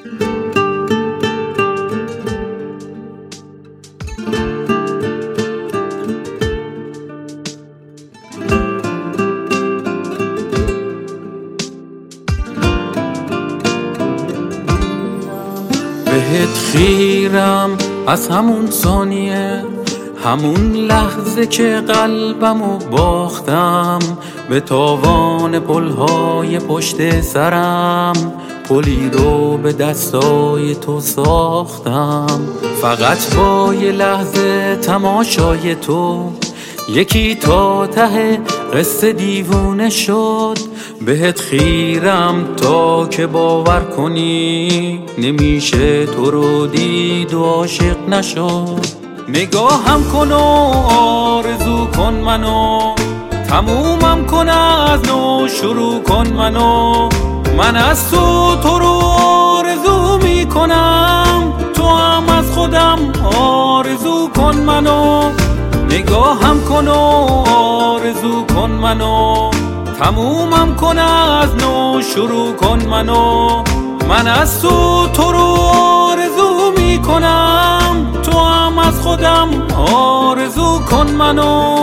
بهت خیرم از همون ثانیه، همون لحظه که قلبمو باختم به تاوان پلهای پشت سرم. پلی رو به دستای تو ساختم، فقط با یه لحظه تماشای تو یکی تا ته قصه دیوونه شد. بهت خیرم تا که باور کنی نمیشه تو رو دید و عاشق نشد. نگاهم کن و آرزو کن منو، تمومم کن از نو شروع کن منو. من از تو رو آرزو میکنم، تو هم از خودم آرزو کن منو. نگاهم کن و آرزو کن منو، تمومم کن از نو شروع کن منو. من از تو رو آرزو میکنم، تو هم از خودم آرزو کن منو.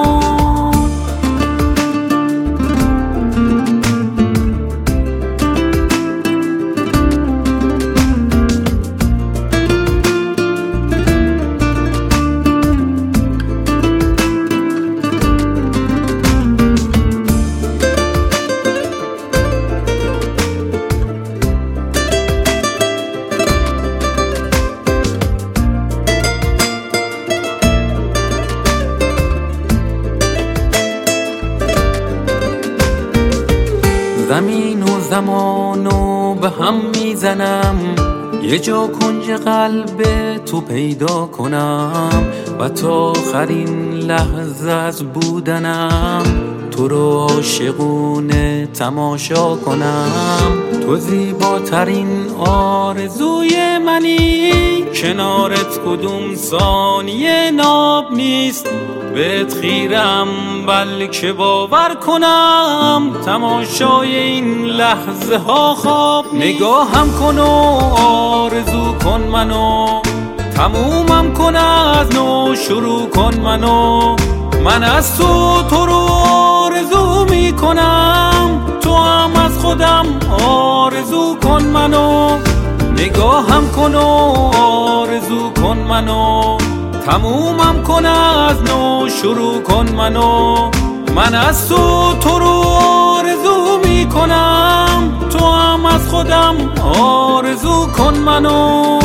زمین و زمانو به هم میزنم، یه جا کنج قلب تو پیدا کنم و تا آخرین لحظه از بودنم تو رو عاشقونه تماشا کنم. تو زیباترین آرزوی منی، کنارت کدوم ثانیه ناب نیست. بهت خیرم بلکه باور کنم، تماشای این لحظه ها خواب. نگاهم کن و آرزو کن منو، تمومم کن از نو شروع کن منو. من از تو رو آرزو میکنم، تو هم از خودم آرزو کن منو. نگاهم کن و آرزو کن منو، تمومم کن از نو شروع کن منو. من از تو رو آرزو میکنم، تو هم از خودم آرزو کن منو.